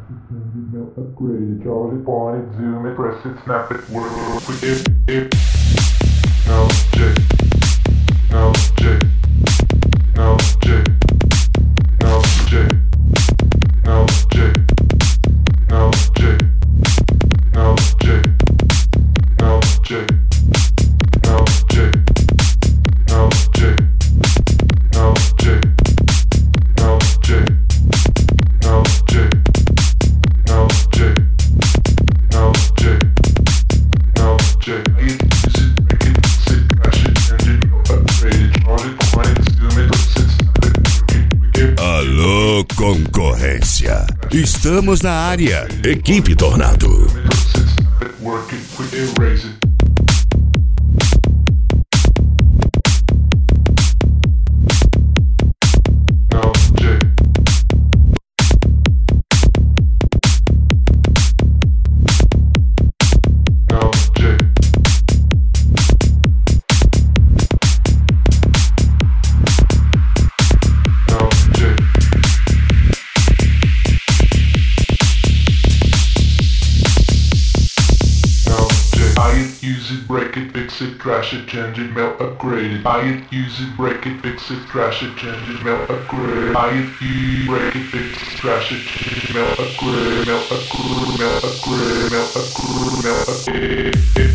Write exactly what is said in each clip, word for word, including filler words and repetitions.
Now upgrade it, Charlie, point it, zoom it, press it, snap it, work with it, it. No, J. No, J. No, J. No, J. No, J. No, J. No, J. No, J. No, J. No, J. No, J. No, J. No, J. No, J. No, J. No, J. Eat, use it, break it, sit, crash it, engine, upgrade it, charge it, point it, zoom it, sit, snap it, work it, work it. Alô, concorrência. Estamos na área. Equipe Tornado. Sit, snap it, work it, quick erase it. No, J. No, J. No, J. No, J. Buy it, use it, break it, fix it, crash it, change it, melt, upgrade it. Buy it, use it, break it, fix it, crash it, change it, melt, upgrade. Buy it, use, break it, fix it, crash it, change it, melt, upgrade, melt, upgrade, melt, upgrade, melt, upgrade, melt, upgrade.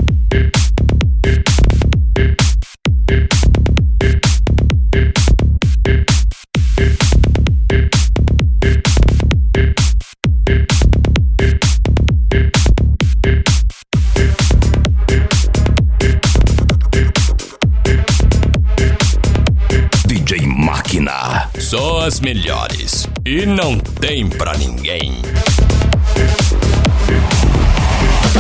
D J Máquina. Só as melhores. E não tem pra ninguém.